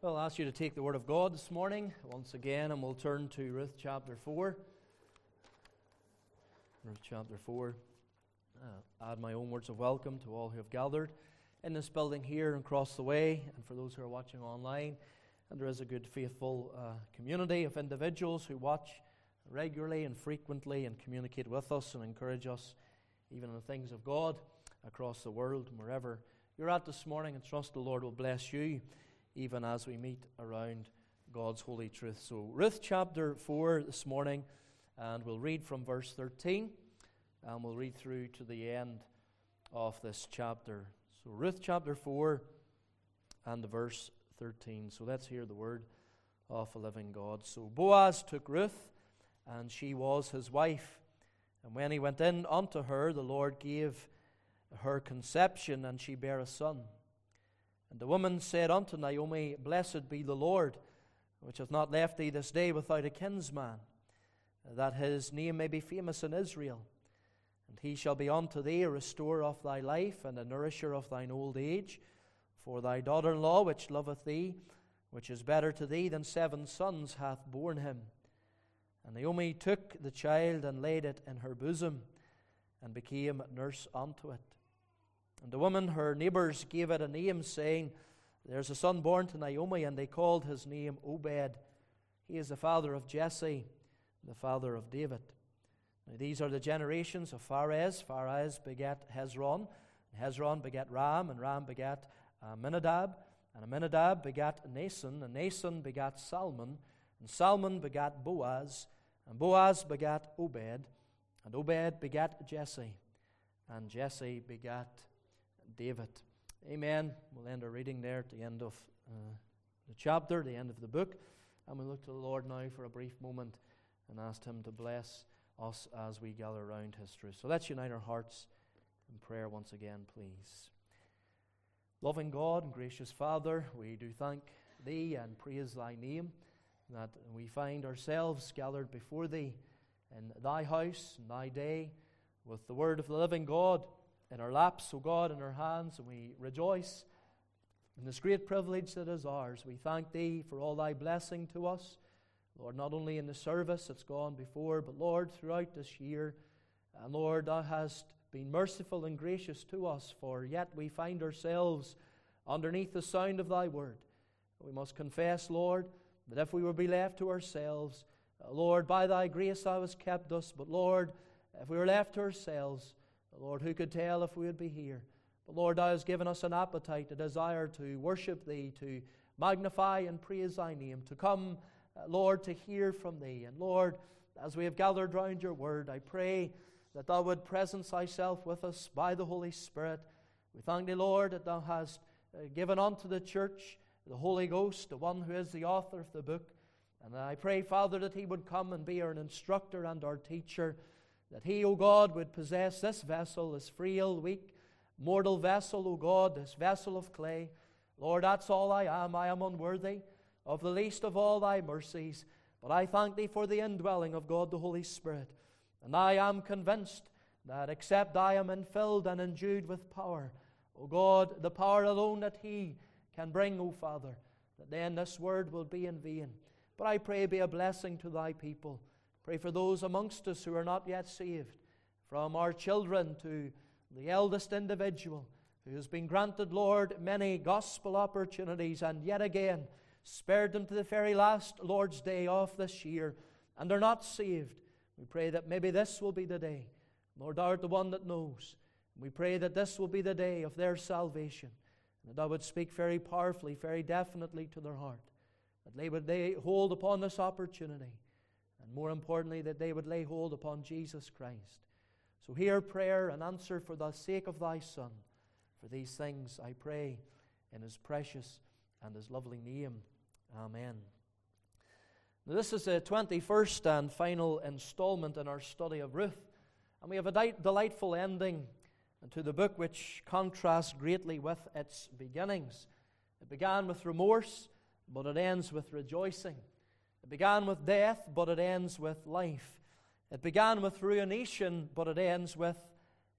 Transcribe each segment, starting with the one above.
Well, I'll ask you to take the Word of God this morning once again, and we'll turn to Ruth chapter 4. Ruth chapter 4. Add my own words of welcome to all who have gathered in this building here and across the way, and for those who are watching online. And there is a good, faithful community of individuals who watch regularly and frequently and communicate with us and encourage us even in the things of God across the world and wherever you're at this morning. And trust the Lord will bless you even as we meet around God's holy truth. So Ruth chapter 4 this morning, and we'll read from verse 13, and we'll read through to the end of this chapter. So Ruth chapter 4 and verse 13. So let's hear the word of a living God. So Boaz took Ruth, and she was his wife. And when he went in unto her, the Lord gave her conception, and she bare a son. And the woman said unto Naomi, Blessed be the Lord, which hath not left thee this day without a kinsman, that his name may be famous in Israel. And he shall be unto thee a restorer of thy life, and a nourisher of thine old age. For thy daughter-in-law, which loveth thee, which is better to thee than 7 sons, hath borne him. And Naomi took the child, and laid it in her bosom, and became nurse unto it. And the woman, her neighbors, gave it a name, saying, There's a son born to Naomi, and they called his name Obed. He is the father of Jesse, the father of David. Now these are the generations of Pharez. Pharez begat Hezron, and Hezron begat Ram, and Ram begat Amminadab, and Amminadab begat Nason, and Nason begat Salmon, and Salmon begat Boaz, and Boaz begat Obed, and Obed begat Jesse, and Jesse begat David. Amen. We'll end our reading there at the end of the chapter, the end of the book, and we'll look to the Lord now for a brief moment and ask Him to bless us as we gather around His truth. So let's unite our hearts in prayer once again, please. Loving God and gracious Father, we do thank Thee and praise Thy name, that we find ourselves gathered before Thee in Thy house, in Thy day, with the Word of the living God in our laps, O God, in our hands, and we rejoice in this great privilege that is ours. We thank Thee for all Thy blessing to us, Lord, not only in the service that's gone before, but Lord, throughout this year. And Lord, Thou hast been merciful and gracious to us, for yet we find ourselves underneath the sound of Thy word. We must confess, Lord, that if we were be left to ourselves, Lord, by Thy grace Thou hast kept us, but Lord, if we were left to ourselves, Lord, who could tell if we would be here? But Lord, Thou hast given us an appetite, a desire to worship Thee, to magnify and praise Thy name, to come, Lord, to hear from Thee. And Lord, as we have gathered round Your word, I pray that Thou would presence Thyself with us by the Holy Spirit. We thank Thee, Lord, that Thou hast given unto the church the Holy Ghost, the one who is the author of the book. And I pray, Father, that He would come and be our instructor and our teacher, that He, O God, would possess this vessel, this frail, weak, mortal vessel, O God, this vessel of clay. Lord, that's all I am. I am unworthy of the least of all Thy mercies. But I thank Thee for the indwelling of God the Holy Spirit. And I am convinced that except I am infilled and endued with power, O God, the power alone that He can bring, O Father, that then this word will be in vain. But I pray be a blessing to Thy people. Pray for those amongst us who are not yet saved, from our children to the eldest individual who has been granted, Lord, many gospel opportunities and yet again spared them to the very last Lord's Day of this year and are not saved. We pray that maybe this will be the day. Lord, Thou art the one that knows. We pray that this will be the day of their salvation, and that Thou would speak very powerfully, very definitely to their heart, that they would lay hold upon this opportunity, and more importantly, that they would lay hold upon Jesus Christ. So hear prayer and answer for the sake of Thy Son. For these things I pray in His precious and His lovely name. Amen. Now, this is the 21st and final installment in our study of Ruth. And we have a delightful ending to the book which contrasts greatly with its beginnings. It began with remorse, but it ends with rejoicing. It began with death, but it ends with life. It began with ruination, but it ends with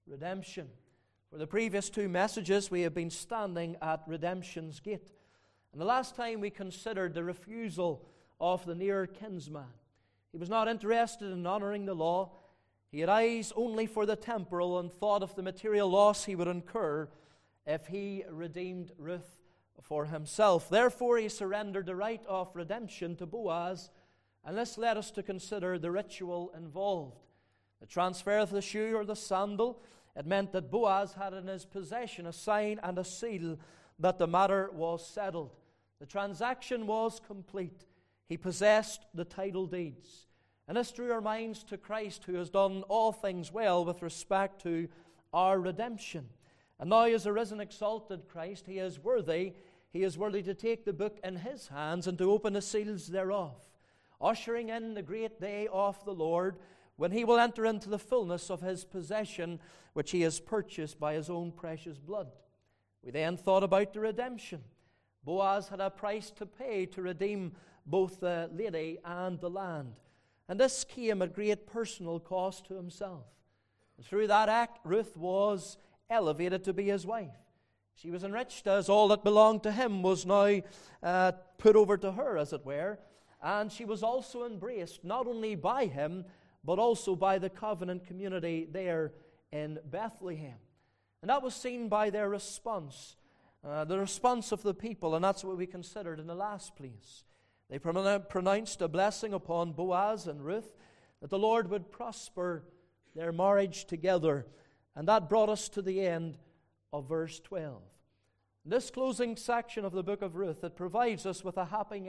redemption. For the previous 2 messages, we have been standing at redemption's gate. And the last time we considered the refusal of the near kinsman. He was not interested in honoring the law. He had eyes only for the temporal and thought of the material loss he would incur if he redeemed Ruth for himself. Therefore, he surrendered the right of redemption to Boaz, and this led us to consider the ritual involved. The transfer of the shoe or the sandal, it meant that Boaz had in his possession a sign and a seal that the matter was settled. The transaction was complete. He possessed the title deeds. And this drew our minds to Christ, who has done all things well with respect to our redemption. And now, as a risen, exalted Christ, He is worthy to take the book in His hands and to open the seals thereof, ushering in the great day of the Lord, when He will enter into the fullness of His possession, which He has purchased by His own precious blood. We then thought about the redemption. Boaz had a price to pay to redeem both the lady and the land. And this came at great personal cost to himself. And through that act, Ruth was elevated to be his wife. She was enriched as all that belonged to him was now put over to her, as it were. And she was also embraced, not only by him, but also by the covenant community there in Bethlehem. And that was seen by their response, the response of the people, and that's what we considered in the last place. They pronounced a blessing upon Boaz and Ruth, that the Lord would prosper their marriage together. And that brought us to the end of verse 12. This closing section of the book of Ruth, it provides us with a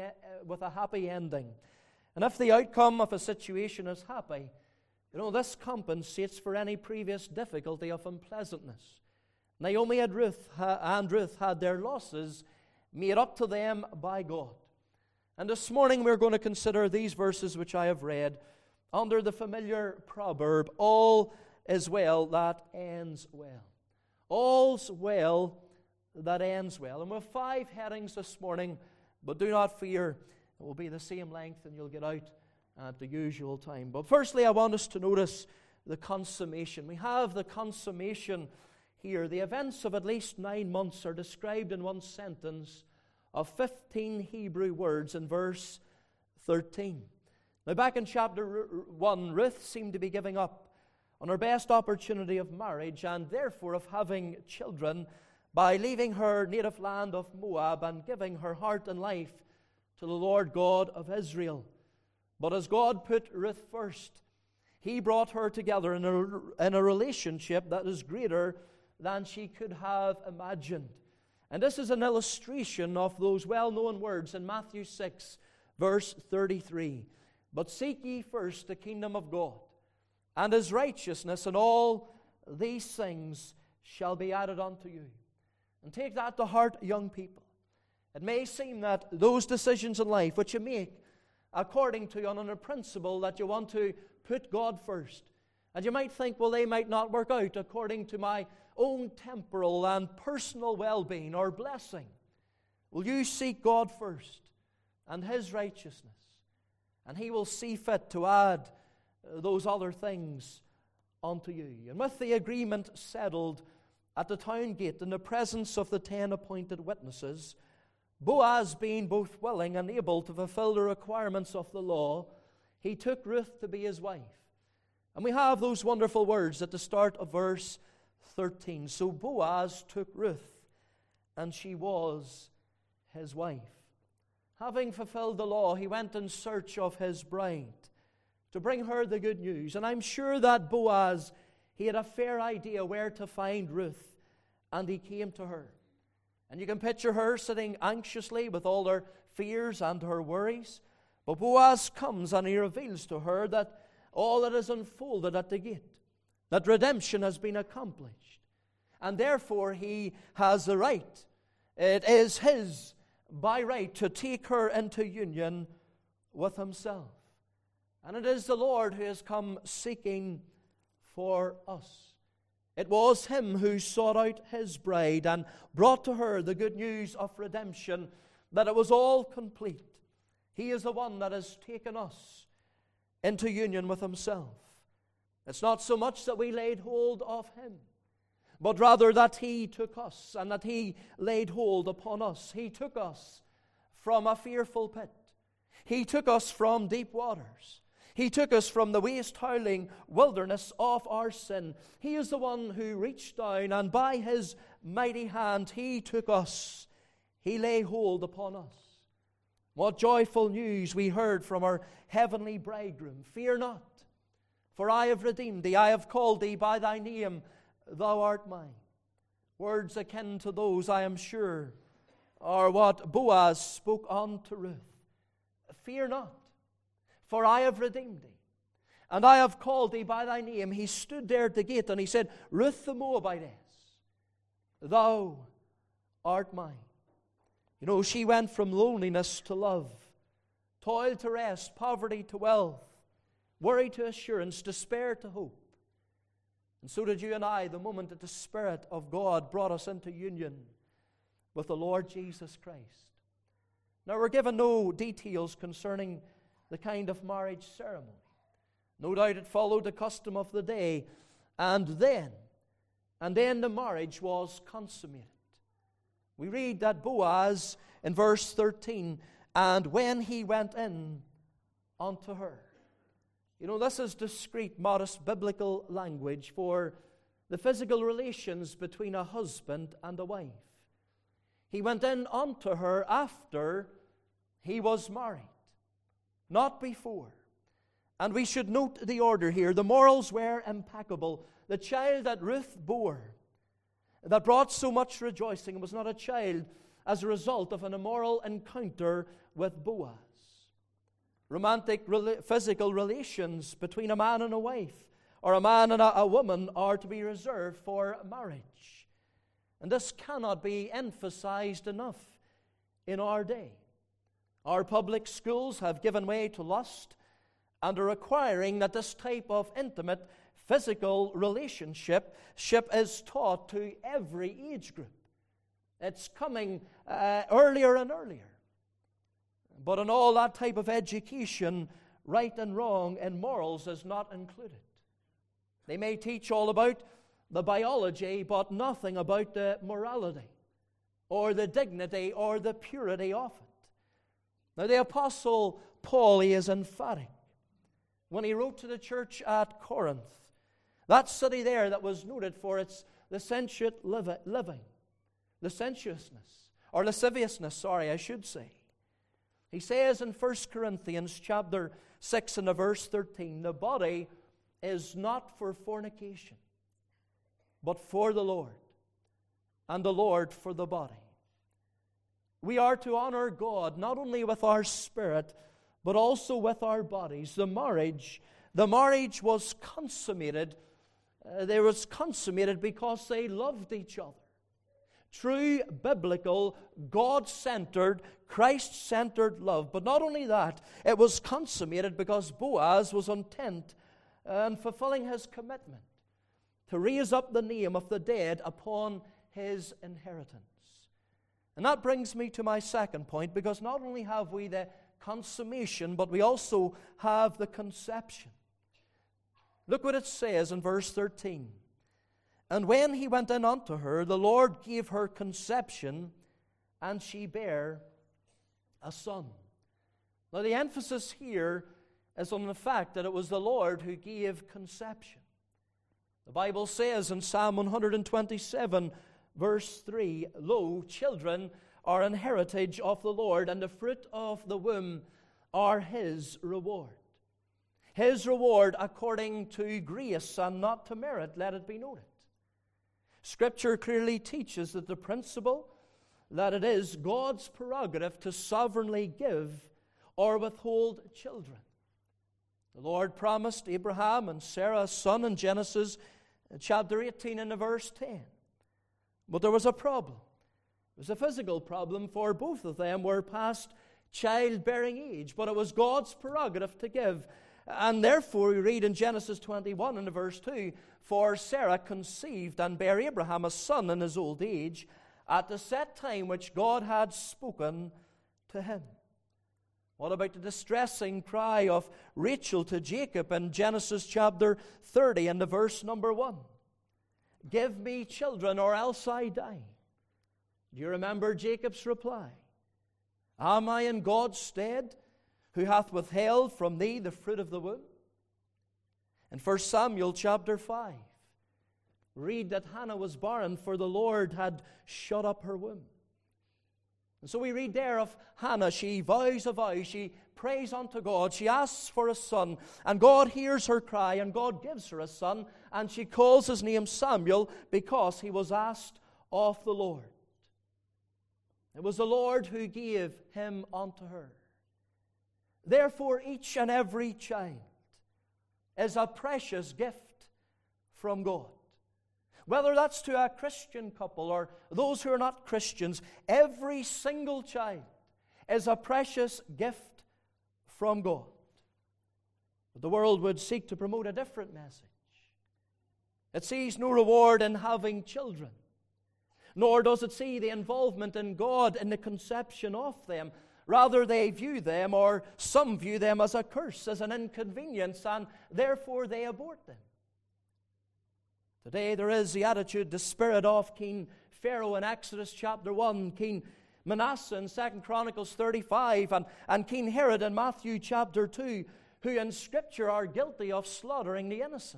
happy ending. And if the outcome of a situation is happy, this compensates for any previous difficulty of unpleasantness. Naomi and Ruth had their losses made up to them by God. And this morning we're going to consider these verses which I have read under the familiar proverb, all is well that ends well. All's well that ends well. And we have 5 headings this morning, but do not fear, it will be the same length and you'll get out at the usual time. But firstly, I want us to notice the consummation. We have the consummation here. The events of at least 9 months are described in one sentence of 15 Hebrew words in verse 13. Now, back in chapter 1, Ruth seemed to be giving up on her best opportunity of marriage and therefore of having children by leaving her native land of Moab and giving her heart and life to the Lord God of Israel. But as God put Ruth first, He brought her together in a relationship that is greater than she could have imagined. And this is an illustration of those well-known words in Matthew 6, verse 33. But seek ye first the kingdom of God and His righteousness, and all these things shall be added unto you. And take that to heart, young people. It may seem that those decisions in life which you make according to on a principle that you want to put God first, and you might think, well, they might not work out according to my own temporal and personal well-being or blessing. Will you seek God first and His righteousness? And He will see fit to add those other things unto you. And with the agreement settled at the town gate in the presence of the 10 appointed witnesses, Boaz being both willing and able to fulfill the requirements of the law, he took Ruth to be his wife. And we have those wonderful words at the start of verse 13. So Boaz took Ruth, and she was his wife. Having fulfilled the law, he went in search of his bride to bring her the good news. And I'm sure that Boaz, he had a fair idea where to find Ruth, and he came to her. And you can picture her sitting anxiously with all her fears and her worries. But Boaz comes and he reveals to her that all that is unfolded at the gate, that redemption has been accomplished. And therefore he has the right, it is his by right, to take her into union with himself. And it is the Lord who has come seeking for us. It was Him who sought out His bride and brought to her the good news of redemption, that it was all complete. He is the one that has taken us into union with Himself. It's not so much that we laid hold of Him, but rather that He took us and that He laid hold upon us. He took us from a fearful pit. He took us from deep waters. He took us from the waste-howling wilderness of our sin. He is the one who reached down, and by His mighty hand He took us. He lay hold upon us. What joyful news we heard from our heavenly bridegroom. Fear not, for I have redeemed thee. I have called thee by thy name. Thou art mine. Words akin to those, I am sure, are what Boaz spoke unto Ruth. Fear not, for I have redeemed thee, and I have called thee by thy name. He stood there at the gate, and he said, Ruth the Moabitess, thou art mine. You know, she went from loneliness to love, toil to rest, poverty to wealth, worry to assurance, despair to hope. And so did you and I the moment that the Spirit of God brought us into union with the Lord Jesus Christ. Now, we're given no details concerning the kind of marriage ceremony. No doubt it followed the custom of the day, and then the marriage was consummated. We read that Boaz, in verse 13, and when he went in unto her. You know, this is discreet, modest, biblical language for the physical relations between a husband and a wife. He went in unto her after he was married, not before. And we should note the order here. The morals were impeccable. The child that Ruth bore, that brought so much rejoicing, was not a child as a result of an immoral encounter with Boaz. Romantic physical relations between a man and a wife, or a man and a woman, are to be reserved for marriage. And this cannot be emphasized enough in our day. Our public schools have given way to lust and are requiring that this type of intimate physical relationship is taught to every age group. It's coming earlier and earlier. But in all that type of education, right and wrong and morals is not included. They may teach all about the biology, but nothing about the morality or the dignity or the purity of it. Now, the Apostle Paul, he is emphatic when he wrote to the church at Corinth, that city there that was noted for its licentiate living, lasciviousness, I should say. He says in 1 Corinthians chapter 6 and verse 13, the body is not for fornication, but for the Lord, and the Lord for the body. We are to honor God not only with our spirit, but also with our bodies. The marriage was consummated. They was consummated because they loved each other. True, biblical, God-centered, Christ-centered love. But not only that, it was consummated because Boaz was intent on fulfilling his commitment to raise up the name of the dead upon his inheritance. And that brings me to my second point, because not only have we the consummation, but we also have the conception. Look what it says in verse 13. And when he went in unto her, the Lord gave her conception, and she bare a son. Now the emphasis here is on the fact that it was the Lord who gave conception. The Bible says in Psalm 127, verse 3, Lo, children are an heritage of the Lord, and the fruit of the womb are His reward. His reward according to grace and not to merit, let it be noted. Scripture clearly teaches that the principle that it is God's prerogative to sovereignly give or withhold children. The Lord promised Abraham and Sarah a son in Genesis chapter 18 and verse 10. But there was a problem. It was a physical problem, for both of them were past childbearing age, but it was God's prerogative to give. And therefore we read in Genesis 21 and verse 2, For Sarah conceived and bare Abraham a son in his old age, at the set time which God had spoken to him. What about the distressing cry of Rachel to Jacob in Genesis chapter 30 and the verse number 1? Give me children or else I die. Do you remember Jacob's reply? Am I in God's stead, who hath withheld from thee the fruit of the womb? In 1 Samuel chapter 5, read that Hannah was barren, for the Lord had shut up her womb. And so we read there of Hannah. She vows a vow. She prays unto God. She asks for a son. And God hears her cry, and God gives her a son. And she calls his name Samuel, because he was asked of the Lord. It was the Lord who gave him unto her. Therefore, each and every child is a precious gift from God. Whether that's to a Christian couple or those who are not Christians, every single child is a precious gift from God. But the world would seek to promote a different message. It sees no reward in having children, nor does it see the involvement in God in the conception of them. Rather, they view them, or some view them, as a curse, as an inconvenience, and therefore they abort them. Today there is the attitude, the spirit of King Pharaoh in Exodus chapter 1, King Manasseh in 2 Chronicles 35, and King Herod in Matthew chapter 2, who in Scripture are guilty of slaughtering the innocent.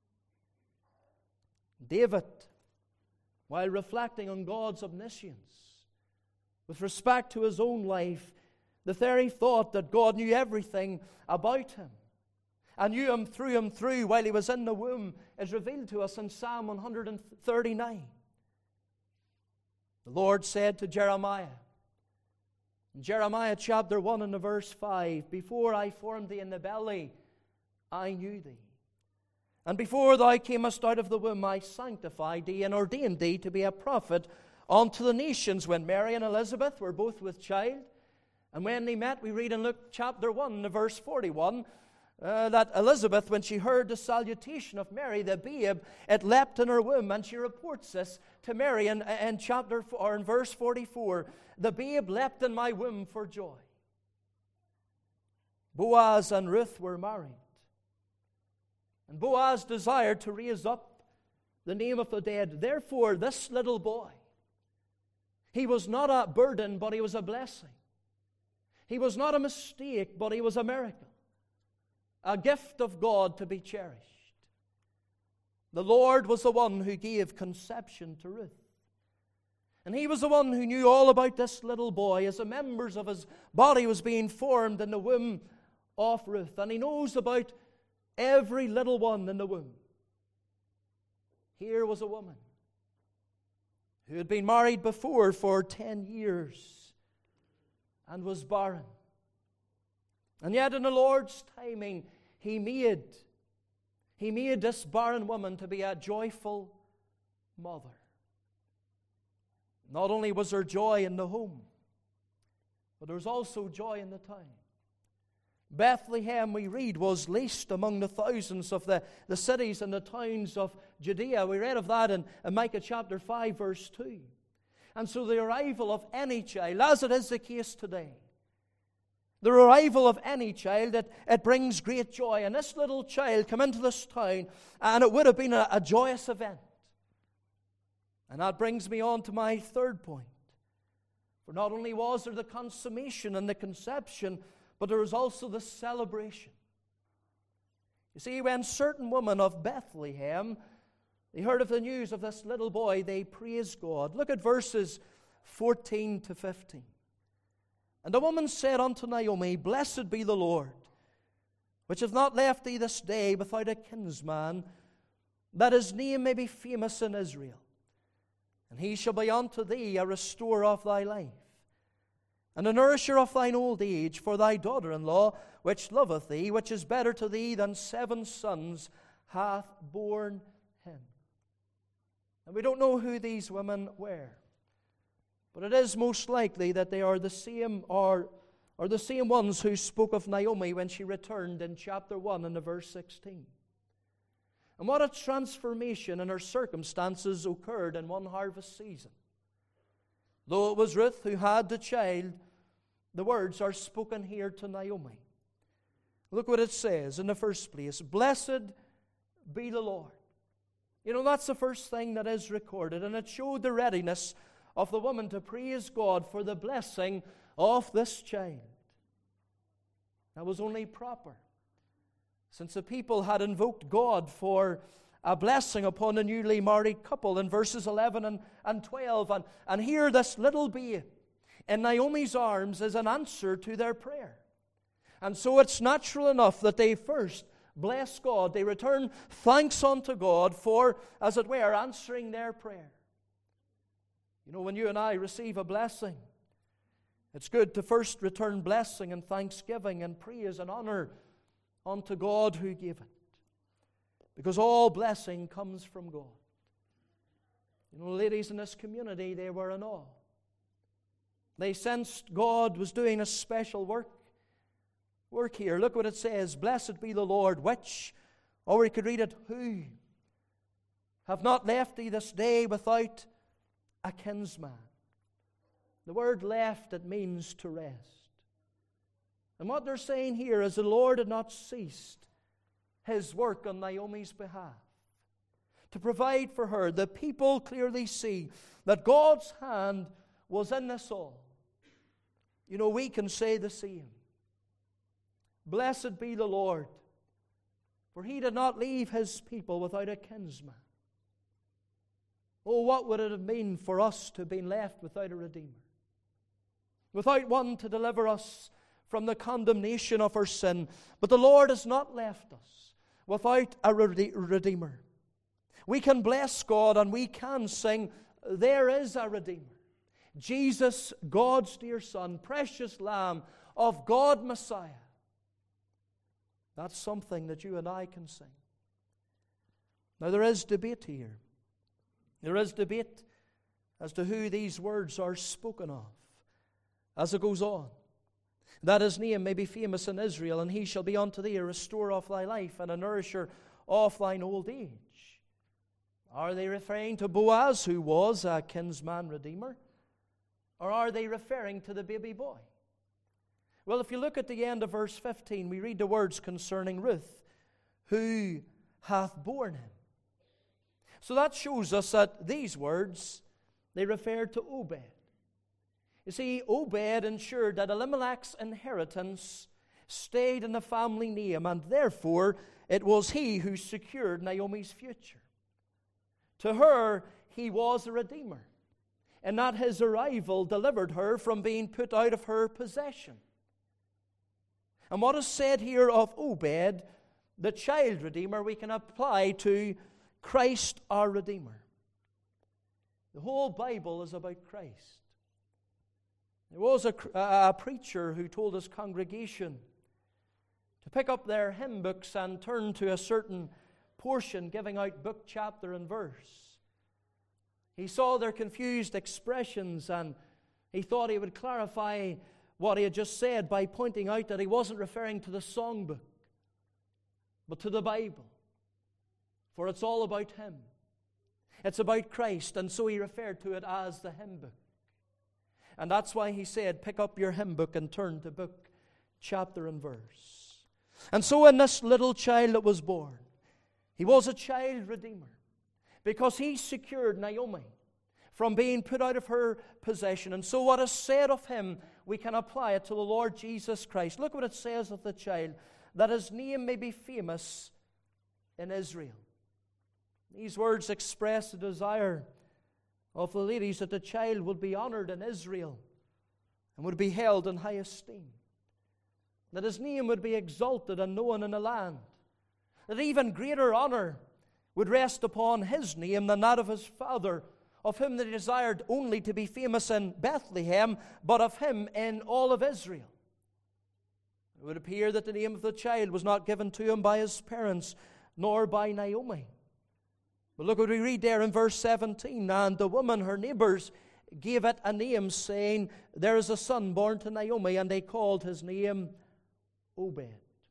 David, while reflecting on God's omniscience with respect to his own life, the very thought that God knew everything about him and knew him through while he was in the womb is revealed to us in Psalm 139. The Lord said to Jeremiah, in Jeremiah chapter 1 and verse 5, "Before I formed thee in the belly, I knew thee. And before thou camest out of the womb, I sanctified thee and ordained thee to be a prophet unto the nations." When Mary and Elizabeth were both with child, and when they met, we read in Luke chapter 1, verse 41, that Elizabeth, when she heard the salutation of Mary, the babe, it leapt in her womb, and she reports this to Mary in verse 44, "The babe leapt in my womb for joy." Boaz and Ruth were married, and Boaz desired to raise up the name of the dead. Therefore, this little boy, he was not a burden, but he was a blessing. He was not a mistake, but he was a miracle. A gift of God to be cherished. The Lord was the one who gave conception to Ruth. And he was the one who knew all about this little boy as the members of his body was being formed in the womb of Ruth. And he knows about every little one in the womb. Here was a woman who had been married before for 10 years and was barren. And yet in the Lord's timing, He made this barren woman to be a joyful mother. Not only was there joy in the home, but there was also joy in the town. Bethlehem, we read, was least among the thousands of the cities and the towns of Judea. We read of that in Micah chapter 5, verse 2. And so the arrival of any child, as it is the case today, the arrival of any child, it brings great joy. And this little child came into this town, and it would have been a joyous event. And that brings me on to my third point. For not only was there the consummation and the conception, but there was also the celebration. You see, when certain women of Bethlehem, they heard of the news of this little boy, they praised God. Look at verses 14 to 15. "And the woman said unto Naomi, Blessed be the Lord, which hath not left thee this day without a kinsman, that his name may be famous in Israel. And he shall be unto thee a restorer of thy life, and a nourisher of thine old age, for thy daughter-in-law, which loveth thee, which is better to thee than 7 sons, hath borne him." And we don't know who these women were, but it is most likely that they are the same the same ones who spoke of Naomi when she returned in chapter 1 and verse 16. And what a transformation in her circumstances occurred in one harvest season. Though it was Ruth who had the child, the words are spoken here to Naomi. Look what it says in the first place. "Blessed be the Lord." You know, that's the first thing that is recorded, and it showed the readiness of the woman to praise God for the blessing of this child. That was only proper, since the people had invoked God for a blessing upon a newly married couple in verses 11 and 12. And here this little babe in Naomi's arms is an answer to their prayer. And so it's natural enough that they first bless God. They return thanks unto God for, as it were, answering their prayer. You know, when you and I receive a blessing, it's good to first return blessing and thanksgiving and praise and honor unto God who gave it. Because all blessing comes from God. You know, ladies in this community, they were in awe. They sensed God was doing a special work here. Look what it says. Blessed be the Lord, which, or we could read it, who have not left thee this day without a kinsman. The word left, it means to rest. And what they're saying here is the Lord had not ceased His work on Naomi's behalf to provide for her. The people clearly see that God's hand was in this all. You know, we can say the same. Blessed be the Lord, for He did not leave His people without a kinsman. Oh, what would it have been for us to have been left without a Redeemer? Without one to deliver us from the condemnation of our sin. But the Lord has not left us without a Redeemer. We can bless God and we can sing, there is a Redeemer. Jesus, God's dear Son, precious Lamb of God Messiah. That's something that you and I can sing. Now there is debate here. There is debate as to who these words are spoken of as it goes on. That His name may be famous in Israel, and He shall be unto thee a restorer of thy life and a nourisher of thine old age. Are they referring to Boaz, who was a kinsman redeemer? Or are they referring to the baby boy? Well, if you look at the end of verse 15, we read the words concerning Ruth, who hath borne him. So that shows us that these words, they refer to Obed. You see, Obed ensured that Elimelech's inheritance stayed in the family name, and therefore it was he who secured Naomi's future. To her, he was a redeemer, and that his arrival delivered her from being put out of her possession. And what is said here of Obed, the child redeemer, we can apply to Christ our Redeemer. The whole Bible is about Christ. There was a preacher who told his congregation to pick up their hymn books and turn to a certain portion, giving out book, chapter, and verse. He saw their confused expressions, and he thought he would clarify what he had just said by pointing out that he wasn't referring to the songbook, but to the Bible. For it's all about Him. It's about Christ, and so he referred to it as the hymn book. And that's why he said, pick up your hymn book and turn to book, chapter, and verse. And so in this little child that was born, he was a child redeemer, because he secured Naomi from being put out of her possession. And so what is said of him, we can apply it to the Lord Jesus Christ. Look what it says of the child, that his name may be famous in Israel. These words express the desire of the ladies that the child would be honored in Israel and would be held in high esteem. That his name would be exalted and known in the land. That even greater honor would rest upon his name than that of his father, of him that he desired only to be famous in Bethlehem, but of him in all of Israel. It would appear that the name of the child was not given to him by his parents, nor by Naomi. But look what we read there in verse 17. And the woman, her neighbors, gave it a name, saying, there is a son born to Naomi, and they called his name Obed.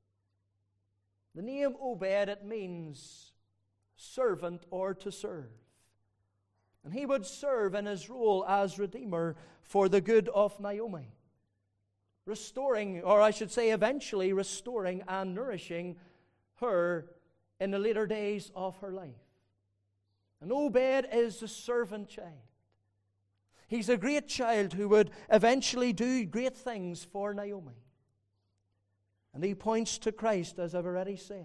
The name Obed, it means servant or to serve. And he would serve in his role as Redeemer for the good of Naomi, restoring, or I should say eventually restoring and nourishing her in the later days of her life. And Obed is the servant child. He's a great child who would eventually do great things for Naomi. And he points to Christ, as I've already said.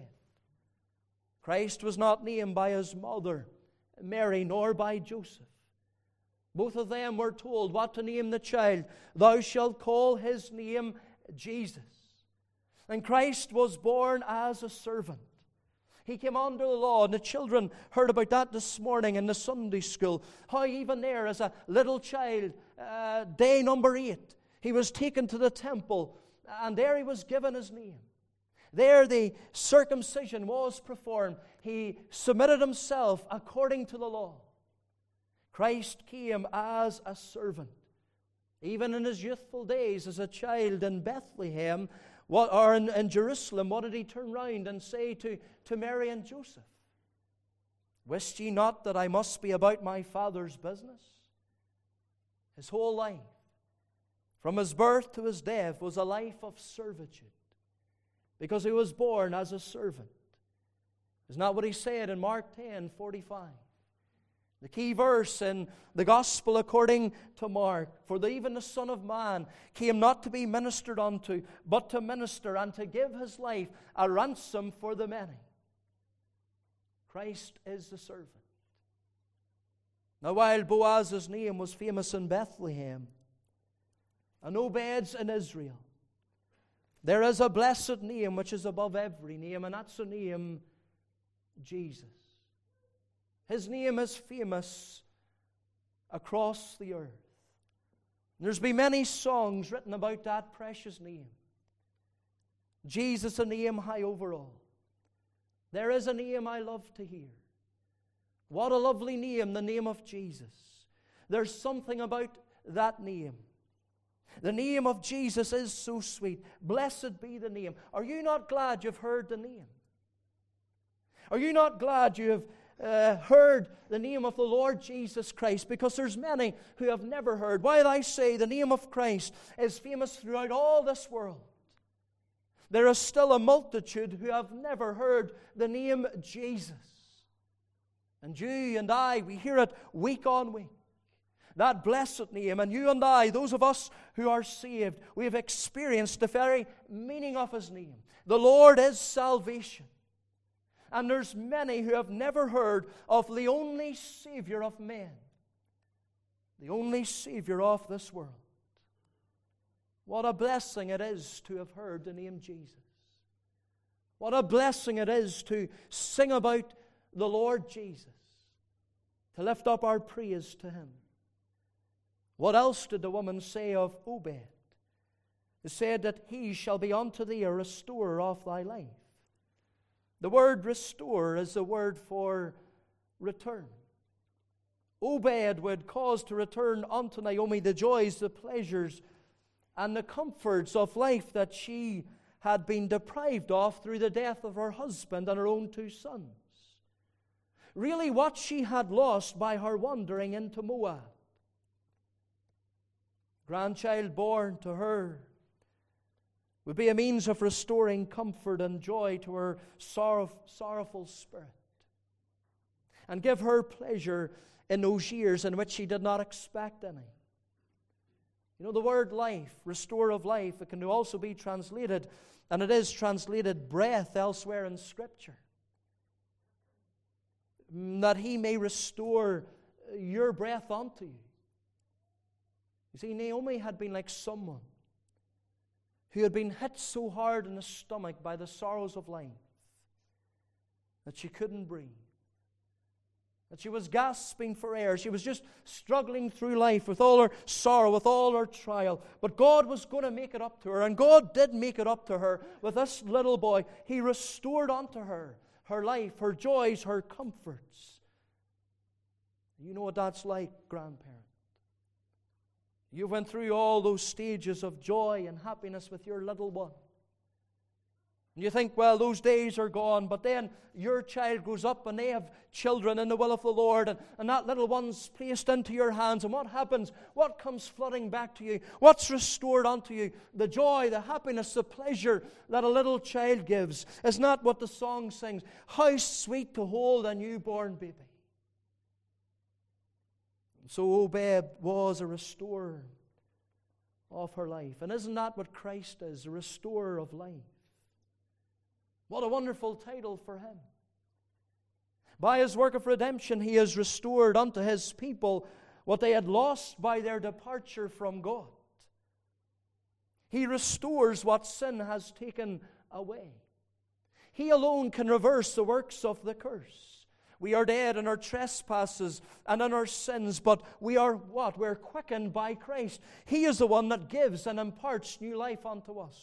Christ was not named by his mother, Mary, nor by Joseph. Both of them were told what to name the child. Thou shalt call his name Jesus. And Christ was born as a servant. He came under the law, and the children heard about that this morning in the Sunday school. How even there, as a little child, day number 8, he was taken to the temple, and there he was given his name. There the circumcision was performed. He submitted himself according to the law. Christ came as a servant. Even in his youthful days as a child in Bethlehem, or in Jerusalem, what did he turn round and say to Mary and Joseph? Wist ye not that I must be about my Father's business? His whole life, from his birth to his death, was a life of servitude, because he was born as a servant. Isn't that what he said in Mark 10:45? The key verse in the Gospel according to Mark, for even the Son of Man came not to be ministered unto, but to minister and to give his life a ransom for the many. Christ is the servant. Now while Boaz's name was famous in Bethlehem, and Obed's in Israel, there is a blessed name which is above every name, and that's the name Jesus. His name is famous across the earth. There's been many songs written about that precious name. Jesus, a name high over all. There is a name I love to hear. What a lovely name, the name of Jesus. There's something about that name. The name of Jesus is so sweet. Blessed be the name. Are you not glad you've heard the name? Are you not glad you have heard the name of the Lord Jesus Christ? Because there's many who have never heard. While I say the name of Christ is famous throughout all this world, there is still a multitude who have never heard the name Jesus. And you and I, we hear it week on week. That blessed name. And you and I, those of us who are saved, we have experienced the very meaning of his name. The Lord is salvation. And there's many who have never heard of the only Savior of men, the only Savior of this world. What a blessing it is to have heard the name Jesus. What a blessing it is to sing about the Lord Jesus, to lift up our praise to him. What else did the woman say of Obed? It said that he shall be unto thee a restorer of thy life. The word restore is the word for return. Obed would cause to return unto Naomi the joys, the pleasures, and the comforts of life that she had been deprived of through the death of her husband and her own 2 sons. Really what she had lost by her wandering into Moab. Grandchild born to her would be a means of restoring comfort and joy to her sorrowful spirit, and give her pleasure in those years in which she did not expect any. You know, the word life, restore of life, it can also be translated, and it is translated breath elsewhere in Scripture. That he may restore your breath unto you. You see, Naomi had been like someone who had been hit so hard in the stomach by the sorrows of life that she couldn't breathe, that she was gasping for air. She was just struggling through life with all her sorrow, with all her trial. But God was going to make it up to her, and God did make it up to her with this little boy. He restored unto her her life, her joys, her comforts. You know what that's like, grandparent. You went through all those stages of joy and happiness with your little one. And you think, well, those days are gone, but then your child grows up and they have children in the will of the Lord, and that little one's placed into your hands, and what happens? What comes flooding back to you? What's restored unto you? The joy, the happiness, the pleasure that a little child gives. Isn't that what the song sings? How sweet to hold a newborn baby. So Obed was a restorer of her life. And isn't that what Christ is, a restorer of life? What a wonderful title for Him. By His work of redemption, He has restored unto His people what they had lost by their departure from God. He restores what sin has taken away. He alone can reverse the works of the curse. We are dead in our trespasses and in our sins, but we are what? We're quickened by Christ. He is the one that gives and imparts new life unto us.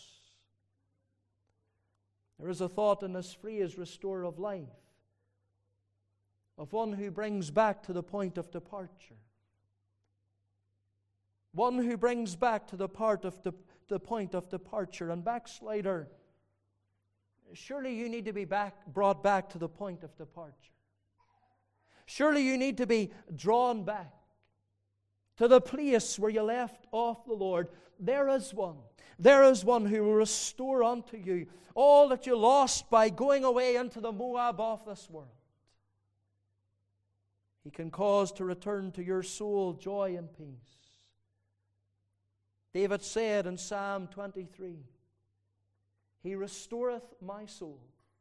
There is a thought in this phrase, restorer of life, of one who brings back to the point of departure. One who brings back to the point of departure. And backslider, surely you need to be brought back to the point of departure. Surely you need to be drawn back to the place where you left off the Lord. There is one. There is one who will restore unto you all that you lost by going away into the Moab of this world. He can cause to return to your soul joy and peace. David said in Psalm 23, He restoreth my soul.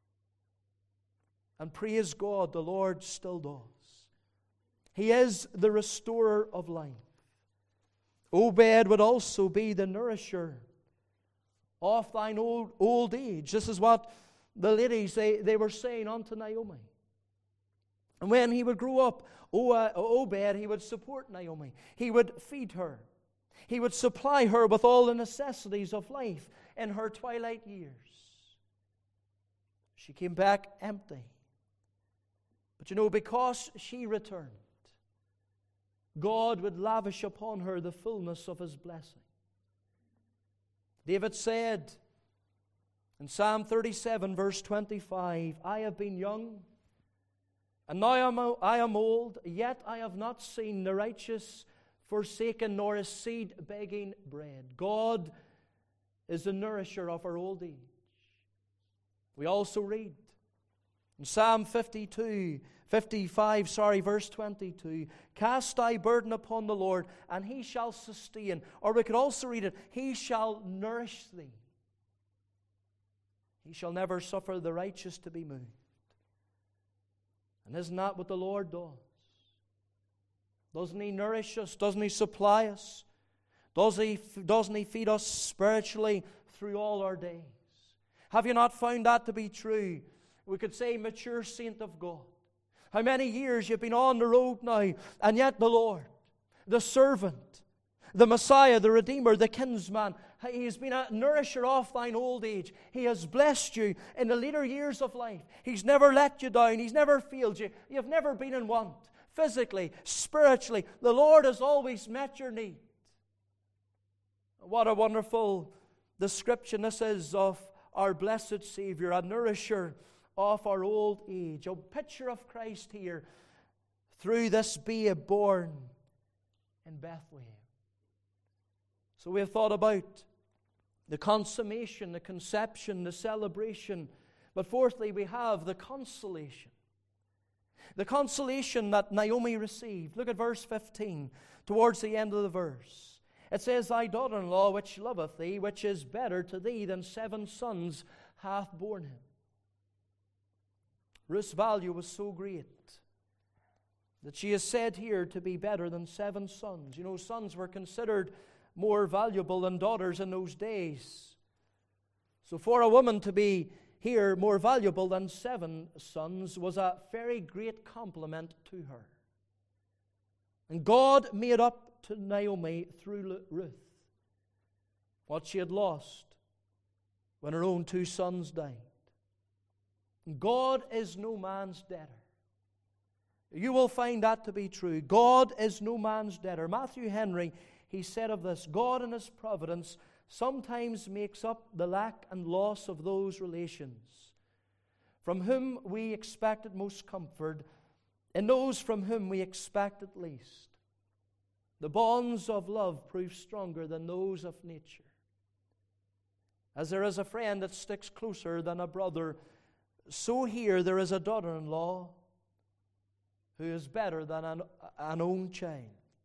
And praise God, the Lord still does. He is the restorer of life. Obed would also be the nourisher of thine old age. This is what the ladies, they were saying unto Naomi. And when he would grow up, Obed, he would support Naomi. He would feed her. He would supply her with all the necessities of life in her twilight years. She came back empty. But you know, because she returned, God would lavish upon her the fullness of His blessing. David said in Psalm 37, verse 25, I have been young, and now I am old, yet I have not seen the righteous forsaken, nor his seed begging bread. God is the nourisher of our old age. We also read in Psalm 55, verse 22, cast thy burden upon the Lord, and He shall sustain. Or we could also read it, He shall nourish thee. He shall never suffer the righteous to be moved. And isn't that what the Lord does? Doesn't He nourish us? Doesn't He supply us? Doesn't He feed us spiritually through all our days? Have you not found that to be true? We could say, mature saint of God. How many years you've been on the road now, and yet the Lord, the servant, the Messiah, the Redeemer, the kinsman, He has been a nourisher of thine old age. He has blessed you in the later years of life. He's never let you down. He's never failed you. You've never been in want. Physically, spiritually, the Lord has always met your need. What a wonderful description this is of our blessed Savior, a nourisher of our old age. A picture of Christ here through this babe born in Bethlehem. So we have thought about the consummation, the conception, the celebration. But fourthly, we have the consolation. The consolation that Naomi received. Look at verse 15, towards the end of the verse. It says, thy daughter-in-law, which loveth thee, which is better to thee than 7 sons, hath borne him. Ruth's value was so great that she is said here to be better than 7 sons. You know, sons were considered more valuable than daughters in those days. So for a woman to be here more valuable than 7 sons was a very great compliment to her. And God made up to Naomi through Ruth what she had lost when her own 2 sons died. God is no man's debtor. You will find that to be true. God is no man's debtor. Matthew Henry, he said of this, God in His providence sometimes makes up the lack and loss of those relations from whom we expected most comfort, and those from whom we expected least. The bonds of love prove stronger than those of nature. As there is a friend that sticks closer than a brother, so here there is a daughter-in-law who is better than an own child.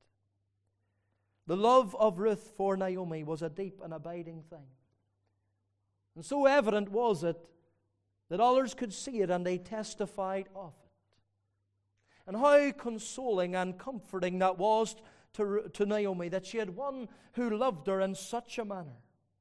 The love of Ruth for Naomi was a deep and abiding thing. And so evident was it that others could see it and they testified of it. And how consoling and comforting that was to Naomi, that she had one who loved her in such a manner.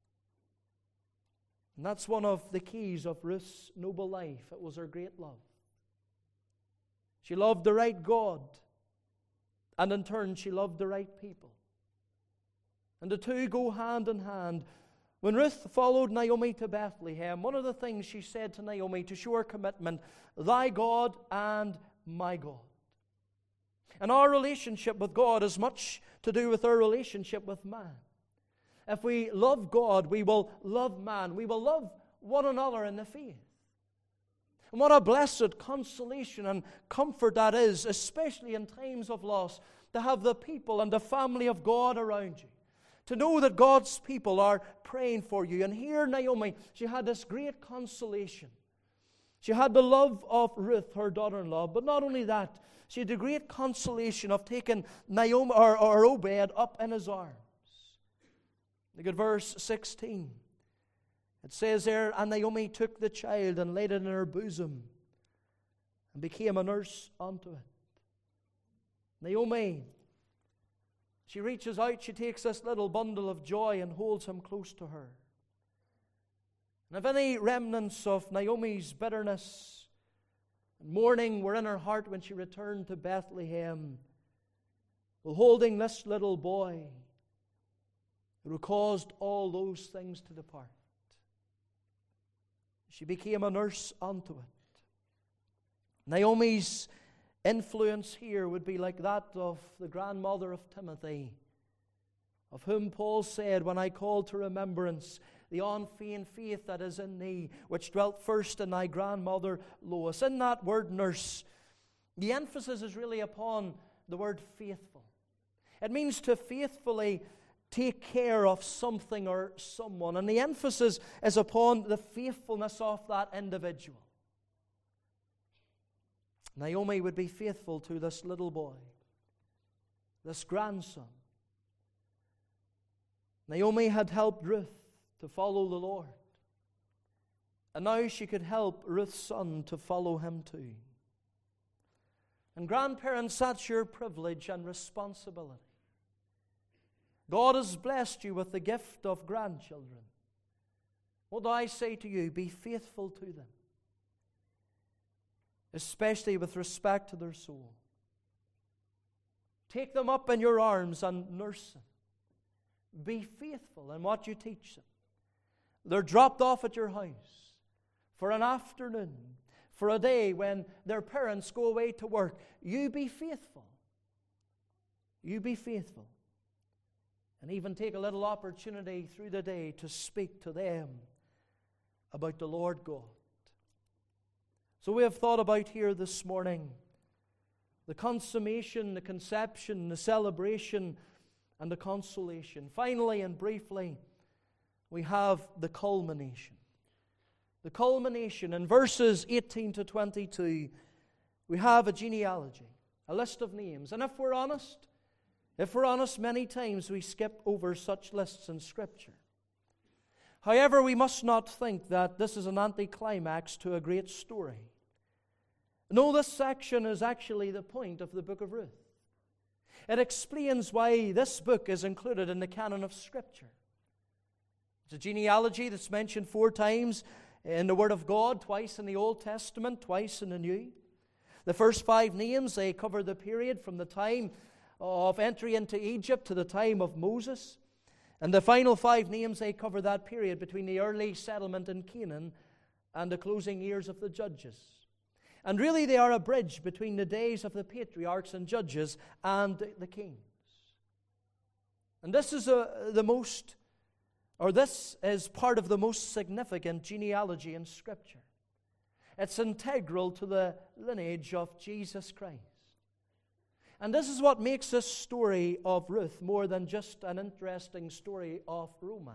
And that's one of the keys of Ruth's noble life. It was her great love. She loved the right God, and in turn she loved the right people. And the two go hand in hand. When Ruth followed Naomi to Bethlehem, one of the things she said to Naomi to show her commitment, thy God and my God. And our relationship with God is much to do with our relationship with man. If we love God, we will love man. We will love one another in the faith. And what a blessed consolation and comfort that is, especially in times of loss, to have the people and the family of God around you. To know that God's people are praying for you. And here Naomi, she had this great consolation. She had the love of Ruth, her daughter-in-law, but not only that, she had the great consolation of taking Naomi or Obed up in his arms. Look at verse 16. It says there, and Naomi took the child and laid it in her bosom and became a nurse unto it. Naomi, she reaches out, she takes this little bundle of joy and holds him close to her. And if any remnants of Naomi's bitterness and mourning were in her heart when she returned to Bethlehem, well, holding this little boy, who caused all those things to depart. She became a nurse unto it. Naomi's influence here would be like that of the grandmother of Timothy, of whom Paul said, when I call to remembrance the unfeigned faith that is in thee, which dwelt first in thy grandmother Lois. In that word nurse, the emphasis is really upon the word faithful. It means to faithfully take care of something or someone. And the emphasis is upon the faithfulness of that individual. Naomi would be faithful to this little boy, this grandson. Naomi had helped Ruth to follow the Lord. And now she could help Ruth's son to follow him too. And grandparents, that's your privilege and responsibility. God has blessed you with the gift of grandchildren. What do I say to you? Be faithful to them, especially with respect to their soul. Take them up in your arms and nurse them. Be faithful in what you teach them. They're dropped off at your house for an afternoon, for a day when their parents go away to work. You be faithful. You be faithful. And even take a little opportunity through the day to speak to them about the Lord God. So we have thought about here this morning the consummation, the conception, the celebration, and the consolation. Finally and briefly, we have the culmination. The culmination. In verses 18 to 22, we have a genealogy, a list of names. And if we're honest, many times we skip over such lists in Scripture. However, we must not think that this is an anticlimax to a great story. No, this section is actually the point of the book of Ruth. It explains why this book is included in the canon of Scripture. It's a genealogy that's mentioned 4 times in the Word of God, twice in the Old Testament, twice in the New. The first 5 names, they cover the period from the time of entry into Egypt to the time of Moses. And the final 5 names, they cover that period between the early settlement in Canaan and the closing years of the Judges. And really they are a bridge between the days of the patriarchs and judges and the kings. And this is this is part of the most significant genealogy in Scripture. It's integral to the lineage of Jesus Christ. And this is what makes this story of Ruth more than just an interesting story of romance.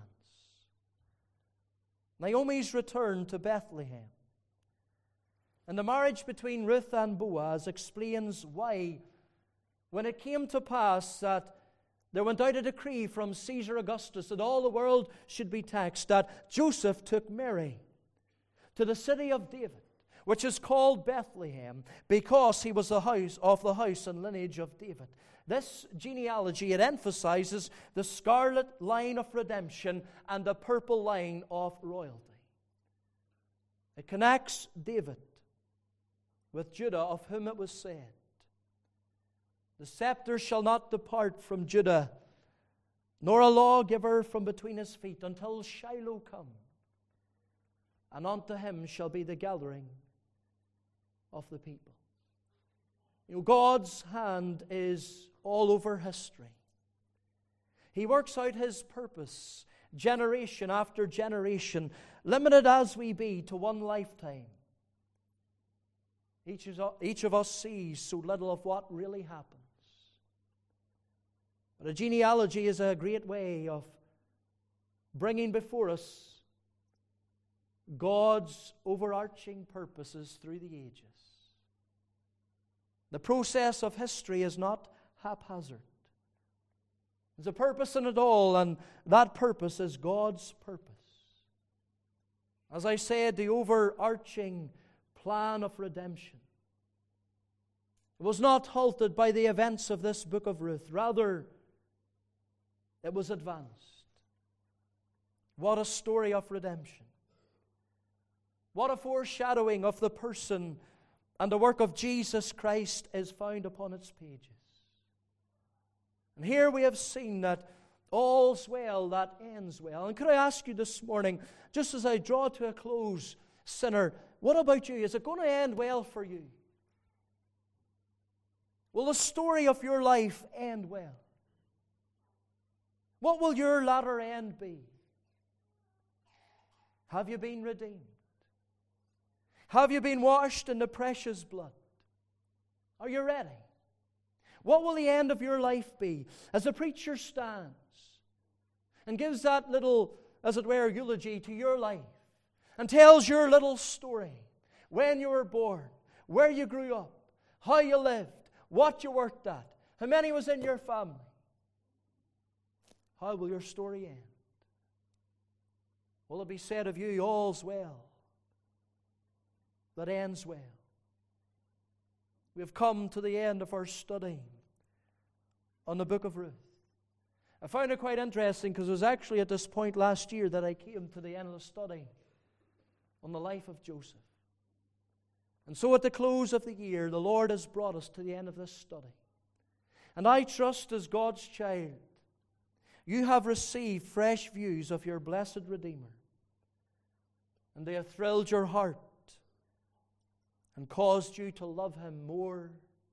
Naomi's return to Bethlehem and the marriage between Ruth and Boaz explains why, when it came to pass that there went out a decree from Caesar Augustus that all the world should be taxed, that Joseph took Mary to the city of David, which is called Bethlehem, because he was the house and lineage of David. This genealogy, it emphasizes the scarlet line of redemption and the purple line of royalty. It connects David with Judah, of whom it was said, "The scepter shall not depart from Judah, nor a lawgiver from between his feet, until Shiloh come. And unto him shall be the gathering of the people." You know, God's hand is all over history. He works out His purpose generation after generation, limited as we be to one lifetime. Each of us sees so little of what really happens. But a genealogy is a great way of bringing before us God's overarching purposes through the ages. The process of history is not haphazard. There's a purpose in it all, and that purpose is God's purpose. As I said, the overarching plan of redemption was not halted by the events of this book of Ruth. Rather, it was advanced. What a story of redemption. What a foreshadowing of the person and the work of Jesus Christ is found upon its pages. And here we have seen that all's well that ends well. And could I ask you this morning, just as I draw to a close, sinner, what about you? Is it going to end well for you? Will the story of your life end well? What will your latter end be? Have you been redeemed? Have you been washed in the precious blood? Are you ready? What will the end of your life be? As the preacher stands and gives that little, as it were, eulogy to your life and tells your little story, when you were born, where you grew up, how you lived, what you worked at, how many was in your family. How will your story end? Will it be said of you, all's well that ends well? We have come to the end of our study on the book of Ruth. I found it quite interesting because it was actually at this point last year that I came to the end of the study on the life of Joseph. And so at the close of the year, the Lord has brought us to the end of this study. And I trust as God's child, you have received fresh views of your blessed Redeemer. And they have thrilled your heart and caused you to love Him more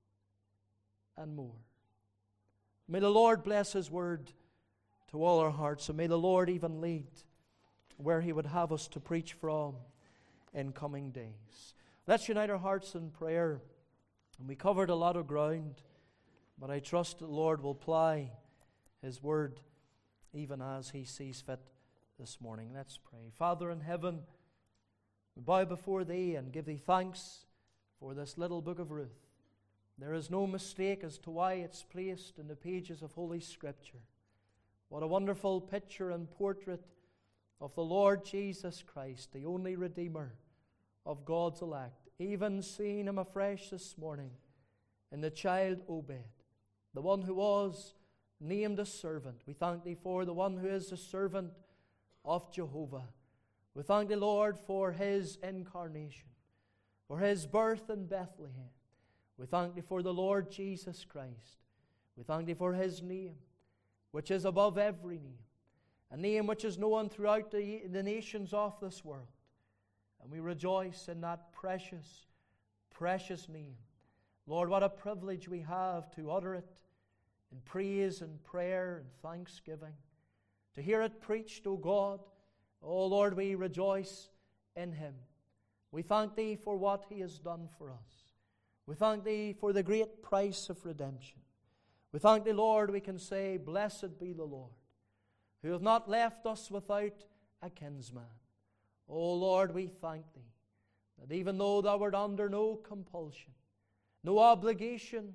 and more. May the Lord bless His word to all our hearts, and may the Lord even lead where He would have us to preach from in coming days. Let's unite our hearts in prayer. And we covered a lot of ground, but I trust the Lord will apply His word even as He sees fit this morning. Let's pray. Father in heaven, we bow before Thee and give Thee thanks for this little book of Ruth. There is no mistake as to why it's placed in the pages of Holy Scripture. What a wonderful picture and portrait of the Lord Jesus Christ, the only Redeemer of God's elect. Even seeing Him afresh this morning in the child Obed, the one who was named a servant. We thank Thee for the one who is the servant of Jehovah. We thank Thee, Lord, for His incarnation, for His birth in Bethlehem. We thank Thee for the Lord Jesus Christ. We thank Thee for His name, which is above every name, a name which is known throughout the nations of this world. And we rejoice in that precious, precious name. Lord, what a privilege we have to utter it in praise and prayer and thanksgiving, to hear it preached, O God. Oh Lord, we rejoice in Him. We thank Thee for what He has done for us. We thank Thee for the great price of redemption. We thank Thee, Lord, we can say, blessed be the Lord, who hath not left us without a kinsman. Oh Lord, we thank Thee that even though Thou wert under no compulsion, no obligation,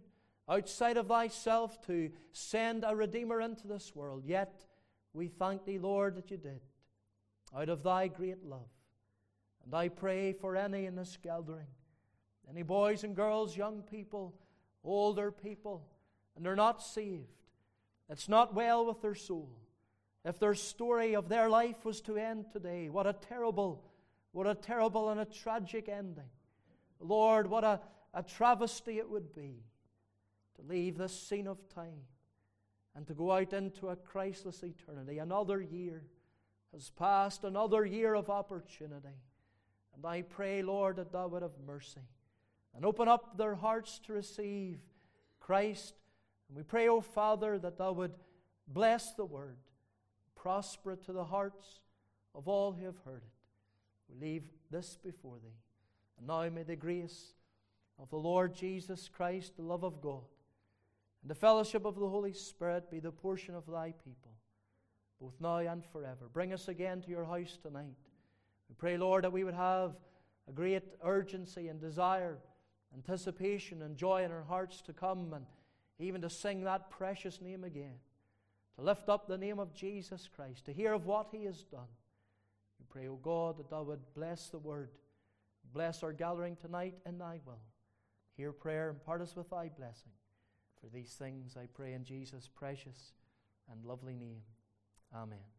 outside of thyself to send a Redeemer into this world. Yet we thank thee, Lord, that you did, out of thy great love. And I pray for any in this gathering, any boys and girls, young people, older people, and they're not saved. It's not well with their soul. If their story of their life was to end today, what a terrible and a tragic ending. Lord, what a travesty it would be to leave this scene of time and to go out into a Christless eternity. Another year has passed, another year of opportunity. And I pray, Lord, that thou would have mercy and open up their hearts to receive Christ. And we pray, O Father, that thou would bless the word, prosper it to the hearts of all who have heard it. We leave this before thee. And now may the grace of the Lord Jesus Christ, the love of God, and the fellowship of the Holy Spirit be the portion of thy people, both now and forever. Bring us again to your house tonight. We pray, Lord, that we would have a great urgency and desire, anticipation and joy in our hearts to come and even to sing that precious name again, to lift up the name of Jesus Christ, to hear of what he has done. We pray, O God, that thou would bless the word, bless our gathering tonight in thy will. Hear prayer and part us with thy blessing. For these things I pray in Jesus' precious and lovely name. Amen.